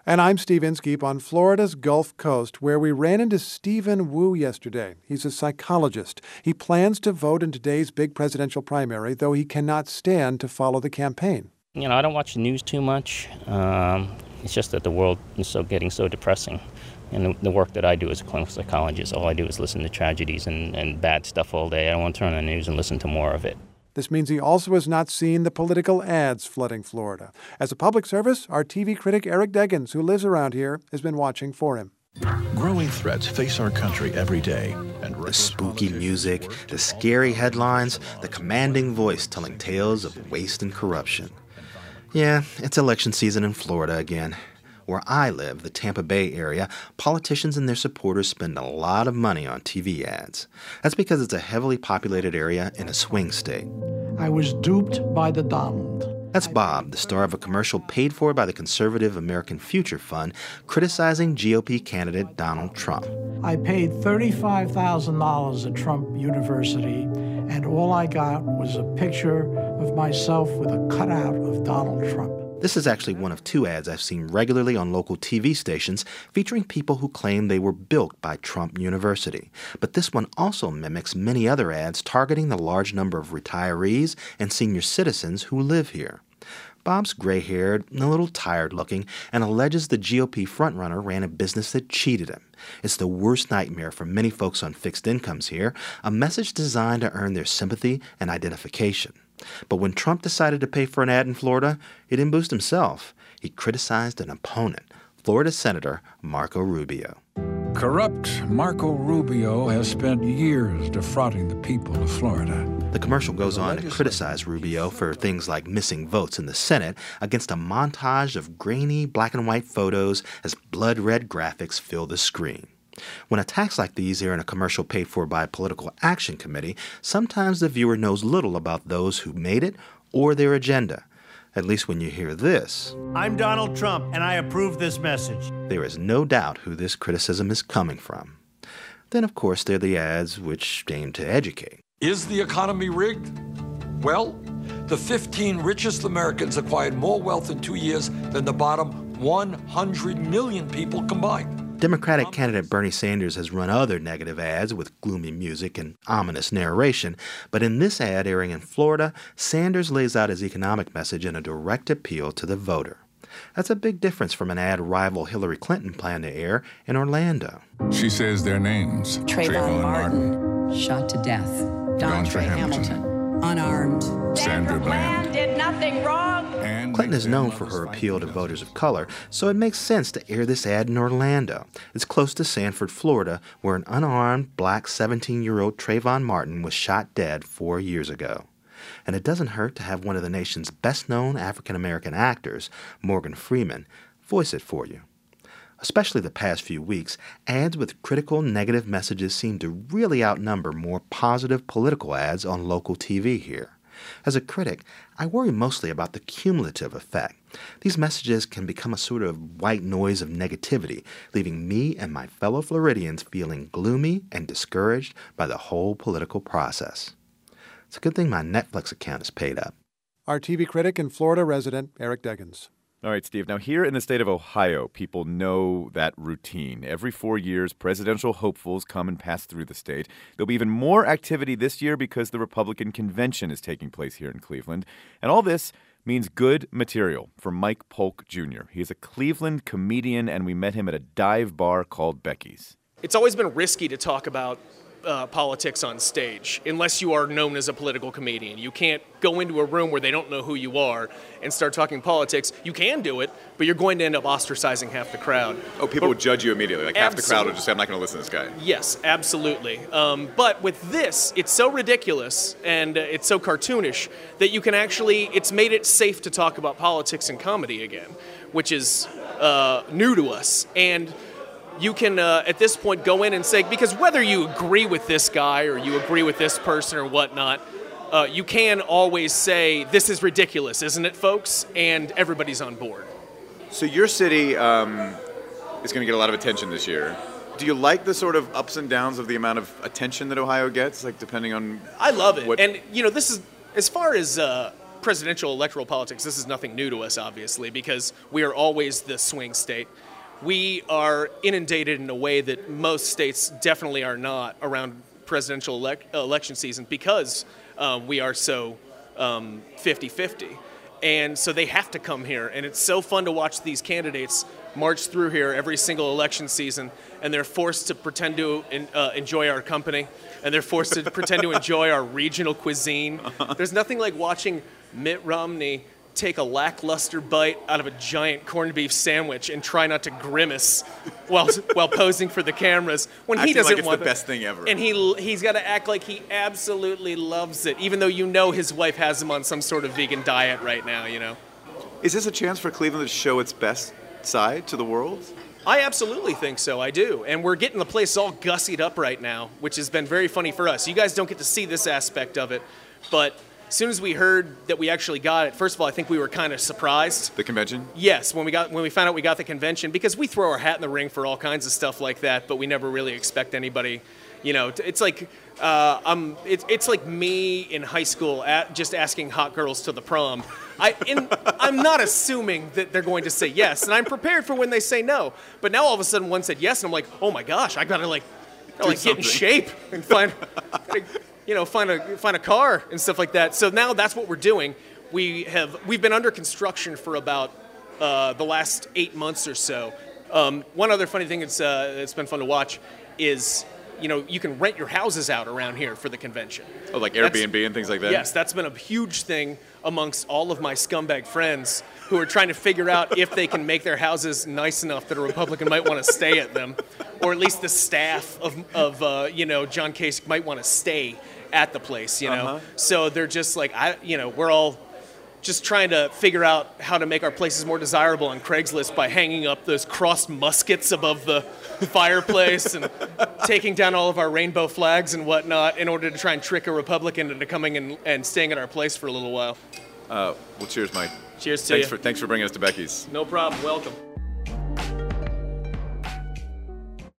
And I'm Steve Inskeep on Florida's Gulf Coast, where we ran into Stephen Wu yesterday. He's a psychologist. He plans to vote in today's big presidential primary, though he cannot stand to follow the campaign. I don't watch the news too much. It's just that the world is getting so depressing. And the work that I do as a clinical psychologist, all I do is listen to tragedies and bad stuff all day. I don't want to turn on the news and listen to more of it. This means he also has not seen the political ads flooding Florida. As a public service, our TV critic Eric Deggans, who lives around here, has been watching for him. Growing threats face our country every day. And the spooky music, the scary headlines, the commanding voice telling tales of waste and corruption. Yeah, it's election season in Florida again. Where I live, the Tampa Bay area, politicians and their supporters spend a lot of money on TV ads. That's because it's a heavily populated area in a swing state. I was duped by the Donald. That's Bob, the star of a commercial paid for by the conservative American Future Fund, criticizing GOP candidate Donald Trump. I paid $35,000 at Trump University, and all I got was a picture of myself with a cutout of Donald Trump. This is actually one of two ads I've seen regularly on local TV stations featuring people who claim they were bilked by Trump University. But this one also mimics many other ads targeting the large number of retirees and senior citizens who live here. Bob's gray-haired and a little tired-looking and alleges the GOP frontrunner ran a business that cheated him. It's the worst nightmare for many folks on fixed incomes here, a message designed to earn their sympathy and identification. But when Trump decided to pay for an ad in Florida, he didn't boost himself. He criticized an opponent, Florida Senator Marco Rubio. Corrupt Marco Rubio has spent years defrauding the people of Florida. The commercial goes on to criticize Rubio for things like missing votes in the Senate against a montage of grainy black and white photos as blood-red graphics fill the screen. When attacks like these air in a commercial paid for by a political action committee, sometimes the viewer knows little about those who made it or their agenda. At least when you hear this. I'm Donald Trump, and I approve this message. There is no doubt who this criticism is coming from. Then, of course, there are the ads which aim to educate. Is the economy rigged? Well, the 15 richest Americans acquired more wealth in 2 years than the bottom 100 million people combined. Democratic candidate Bernie Sanders has run other negative ads with gloomy music and ominous narration, but in this ad airing in Florida, Sanders lays out his economic message in a direct appeal to the voter. That's a big difference from an ad rival Hillary Clinton planned to air in Orlando. She says their names. Trayvon Martin, shot to death. Dontre Hamilton, unarmed. Sandra Bland did nothing wrong. Clinton is known for her appeal to voters of color, so it makes sense to air this ad in Orlando. It's close to Sanford, Florida, where an unarmed black 17-year-old Trayvon Martin was shot dead 4 years ago. And it doesn't hurt to have one of the nation's best-known African-American actors, Morgan Freeman, voice it for you. Especially the past few weeks, ads with critical negative messages seem to really outnumber more positive political ads on local TV here. As a critic, I worry mostly about the cumulative effect. These messages can become a sort of white noise of negativity, leaving me and my fellow Floridians feeling gloomy and discouraged by the whole political process. It's a good thing my Netflix account is paid up. Our TV critic and Florida resident, Eric Deggans. All right, Steve. Now, here in the state of Ohio, people know that routine. Every 4 years, presidential hopefuls come and pass through the state. There'll be even more activity this year because the Republican convention is taking place here in Cleveland. And all this means good material for Mike Polk Jr. He's a Cleveland comedian, and we met him at a dive bar called Becky's. It's always been risky to talk about politics on stage unless you are known as a political comedian. You can't go into a room where they don't know who you are and start talking politics. You can do it, but you're going to end up ostracizing half the crowd. Oh, people would judge you immediately. Like half the crowd would just say, I'm not going to listen to this guy. Yes, absolutely. But with this, it's so ridiculous and it's so cartoonish that you can actually, it's made it safe to talk about politics and comedy again, which is new to us. And you can, at this point, go in and say, because whether you agree with this guy or you agree with this person or whatnot, you can always say, this is ridiculous, isn't it, folks? And everybody's on board. So your city is going to get a lot of attention this year. Do you like the sort of ups and downs of the amount of attention that Ohio gets, like depending on... I love it. And, this is, as far as presidential electoral politics, this is nothing new to us, obviously, because we are always the swing state. We are inundated in a way that most states definitely are not around presidential election season because we are so 50-50. And so they have to come here. And it's so fun to watch these candidates march through here every single election season, and they're forced to pretend to enjoy our company, and they're forced to pretend to enjoy our regional cuisine. There's nothing like watching Mitt Romney take a lackluster bite out of a giant corned beef sandwich and try not to grimace while posing for the cameras when he doesn't like want it's the best thing ever. And he's got to act like he absolutely loves it, even though you know his wife has him on some sort of vegan diet right now, you know. Is this a chance for Cleveland to show its best side to the world? I absolutely think so, I do. And we're getting the place all gussied up right now, which has been very funny for us. You guys don't get to see this aspect of it, but as soon as we heard that we actually got it, first of all, I think we were kind of surprised. The convention? Yes, when we found out we got the convention, because we throw our hat in the ring for all kinds of stuff like that, but we never really expect anybody, you know. It's like it's like me in high school just asking hot girls to the prom. I'm not assuming that they're going to say yes, and I'm prepared for when they say no. But now all of a sudden one said yes, and I'm like, oh my gosh, I gotta get in shape and find a car and stuff like that. So now that's what we're doing. We've been under construction for about the last 8 months or so. One other funny thing that's been fun to watch is, you know, you can rent your houses out around here for the convention. Oh, like Airbnb and things like that? Yes, that's been a huge thing amongst all of my scumbag friends who are trying to figure out if they can make their houses nice enough that a Republican might want to stay at them, or at least the staff of John Kasich might want to stay at the place, you know. So they're just like, we're all just trying to figure out how to make our places more desirable on Craigslist by hanging up those crossed muskets above the fireplace and taking down all of our rainbow flags and whatnot in order to try and trick a Republican into coming and staying at our place for a little while. Well, cheers, Mike. Cheers to you. Thanks for bringing us to Becky's. No problem. Welcome.